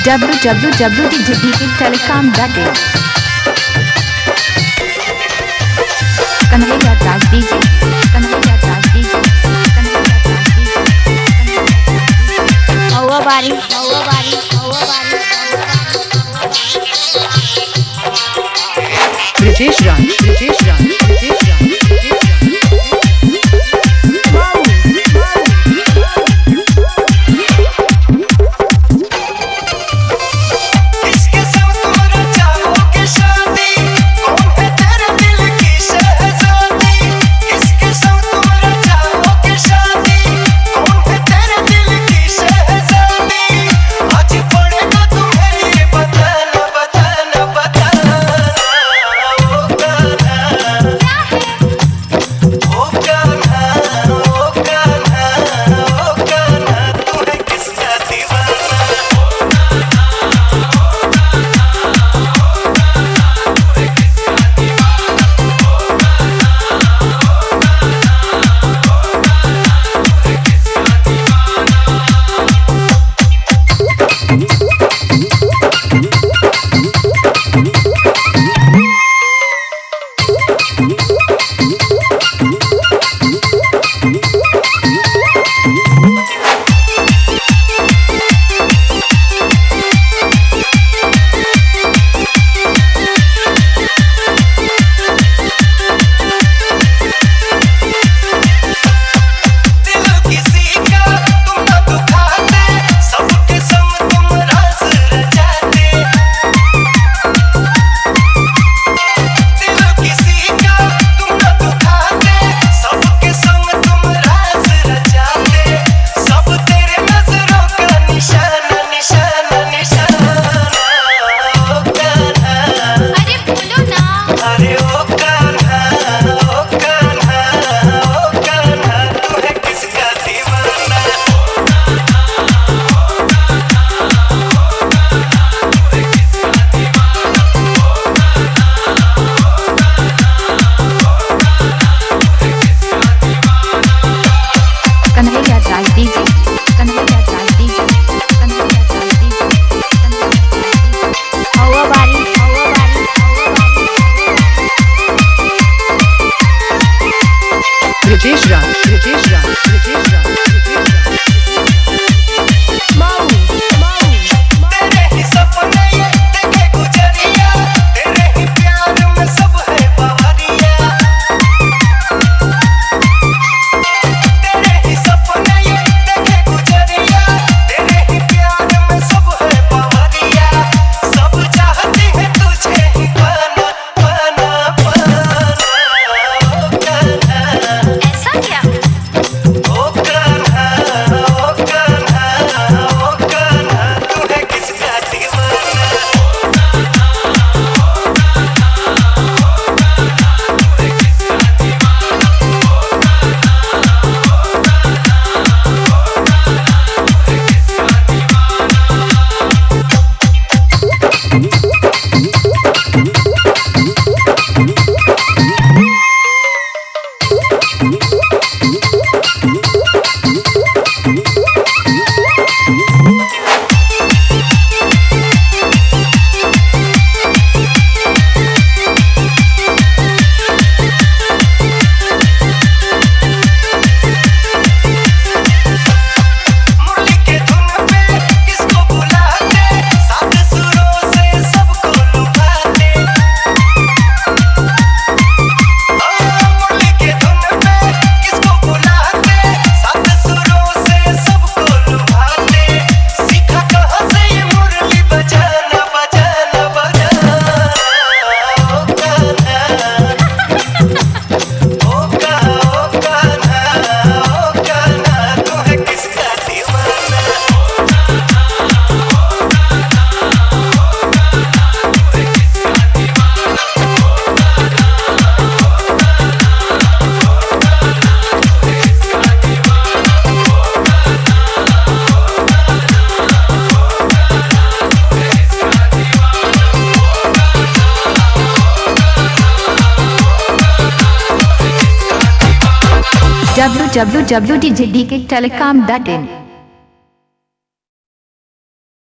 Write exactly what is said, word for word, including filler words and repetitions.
w w w dot d j d k telecom dot in Kanhaiya Das DJ Kanhaiya Das DJ Kanhaiya Das DJ हवा बारी हवा बारी हवा बारी British Run British Run British Run British Run Kanhaiya Das DJ Kanhaiya Das DJ Kanhaiya Das DJ हवा बारी हवा बारी British Run British Run British Run British Run माऊ माऊ तेरे ही सपने ये देखे गुजरिया तेरे ही प्यार में सब है बहारिया तेरे ही सपने ये देखे गुजरिया तेरे ही प्यार में सब है बहारिया सब चाहती है तुझे ही पाना पाना पाना ऐसा क्या ओ कान्हा ओ कान्हा ओ कान्हा तू है किसका दीवाना मुरली के धुन पे किसको बुलाते सात सुरों से सबको लुभाते मुरली के धुन पे किसको बुलाते सात सुरों से सबको लुभाते सीखा कहाँ से ये मुरली बजाना बजाना बजाना ओ कान्हा ओ कान्हा ओ कान्हा ओ कान्हा तू है किसका दीवाना w w w dot d j d k telecom dot in